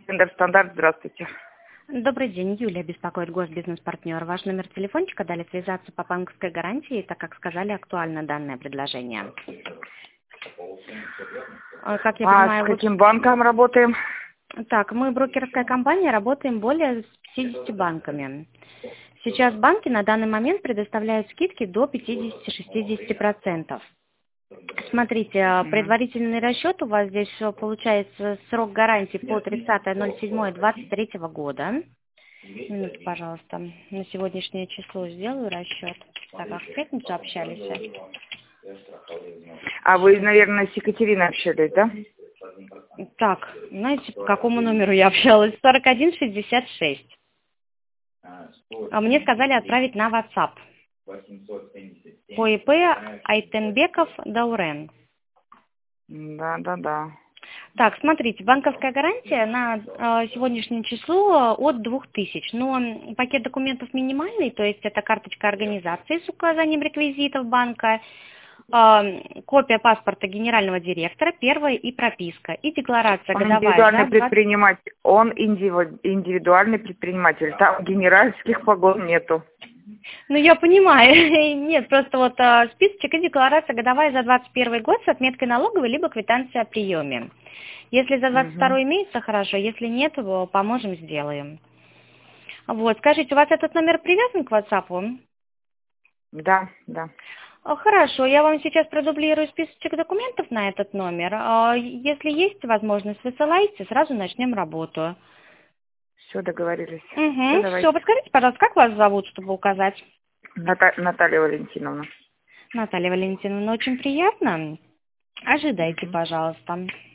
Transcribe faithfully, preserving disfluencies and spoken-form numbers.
Энергостандарт, здравствуйте. Добрый день, Юлия беспокоит госбизнес-партнер. Ваш номер телефончика дали связаться по банковской гарантии, так как сказали, актуально данное предложение. Э, Как я А понимаю, с вы- каким банком работаем? Так, мы брокерская компания, работаем более с пятьюдесятью банками. Сейчас банки на данный момент предоставляют скидки до пятидесяти-шестидесяти процентов. Смотрите, э, предварительный расчет у вас здесь э, получается срок гарантии по тридцатое ноль седьмое двадцать третьего года. Минуту, пожалуйста. На сегодняшнее число сделаю расчет. Так, как в пятницу общались. А вы, наверное, с Екатериной общались, да? Так, знаете, по какому номеру я общалась? сорок один шестьдесят шесть. А мне сказали отправить на WhatsApp. По ИП Айтенбеков Даурен. Да, да, да. Так, смотрите, банковская гарантия на э, сегодняшнее число от двух тысяч, но м, пакет документов минимальный, то есть это карточка организации с указанием реквизитов банка, э, копия паспорта генерального директора, первая и прописка, и декларация Он годовая индивидуальный за двадцать. предприниматель. Он индиви- индивидуальный предприниматель. Там генеральских погон нету. Ну, я понимаю. Нет, просто вот э, списочек и декларация годовая за двадцать первый год с отметкой налоговой, либо квитанция о приеме. Если за двадцать Мгм. второй имеется, хорошо. Если нет, то поможем, сделаем. Вот, скажите, у вас этот номер привязан к WhatsApp? Да, да. А, Хорошо, я вам сейчас продублирую списочек документов на этот номер. А, Если есть возможность, высылайте, сразу начнем работу. Все, договорились. Все, Угу, все, давайте. подскажите, пожалуйста, как вас зовут, чтобы указать? Ната- Наталья Валентиновна. Наталья Валентиновна, очень приятно. Ожидайте, Мгм. пожалуйста.